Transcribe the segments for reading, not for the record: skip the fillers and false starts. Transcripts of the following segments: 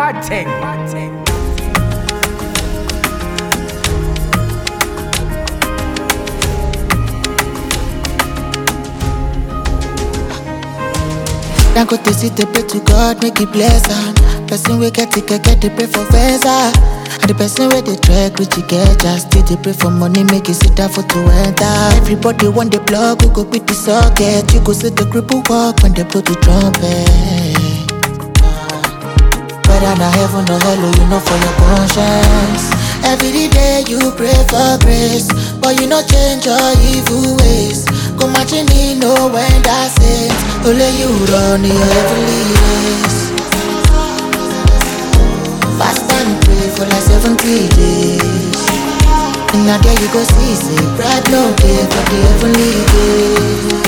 Bad thing. Now go to see the pray to God, make it bless am. Person we get it, get the pray for Venza. And the person where they track, which you get, just did the pray for money, make it sit down for to enter. Everybody want the plug, who go beat the socket. You go see the cripple walk when they blow the trumpet. Whether na heaven or hell, you know for your conscience. Every day you pray for grace, but you not change your evil ways. Go imagine me know when that says only you run your heavenly race. Fast and pray for like 70 days. And now there you go see, say pride no day for the heavenly gate.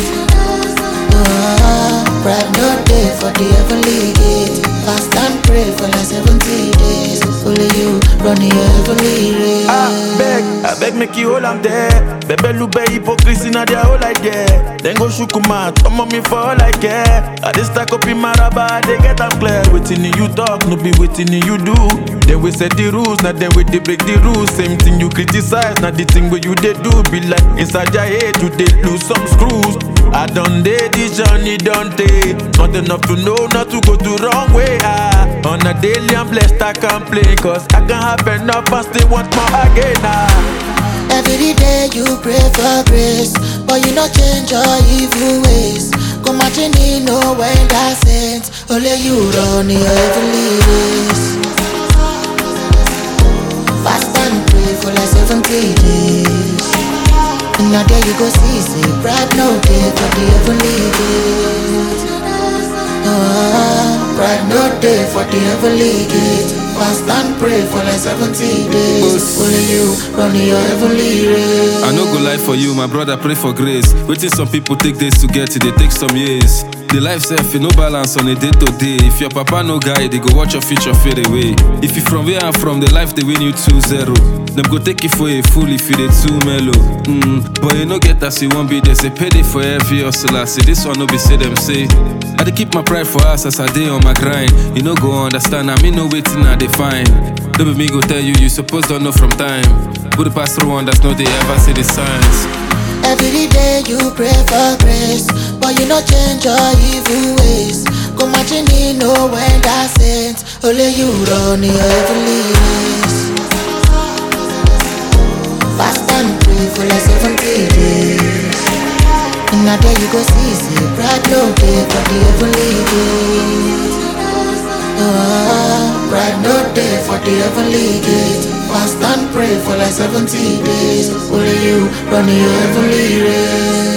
Pride no day for the heavenly gate. Fast and pray for like 70 days. Only you run your heavenly race. I beg make you hold am there. Bebe lube hypocrisy na their whole idea. Then go shukuma, come on me for all I care. I just stack up in my rubber, they get am clear. Waiting you talk, no be waiting you do. Then we set the rules, now then we they break the rules. Same thing you criticize, now the thing where you they do. Be like inside your head, you they lose some screws. I done day, this journey done day. Not enough to know not to go the wrong way. On a daily I'm blessed, I can't play. Cause I can't have enough and still want more again. Every day you pray for grace, but you not change your evil ways. Come imagine me know when that saints only you run your heavenly race. Fast and pray for like 70 days. And now there you go see, say pride no day for the heavenly gate. Pride no day for the heavenly gate. Fast and pray for like 70 days. Only you run your heavenly race. I no go lie for you, my brother, pray for grace. Waiting some people take days to get it, they take some years. The life self, no balance on a day to day. If your papa no guide, they go watch your future fade away. If you from where I'm from, the life they win you 2-0. Them go take you for a fool if you they too mellow. But you no get as you won't be, there's a payday for every hustler. See this one no be say them say. I dey keep my pride for us as I day on my grind. You no go understand, I mean no waiting I define. Don't be me go tell you, you suppose don't know from time. Put the pass through one that's no they ever see the signs. Every day you pray for grace, but you not change your evil ways. Come imagine me know when that saints only you run your heavenly race. Fast and pray for like 70 days. And now there you go see, say pride no day for the heavenly gate. Pride no day for the heavenly gate. Fast and pray for like 70 days. Only you run your heavenly race.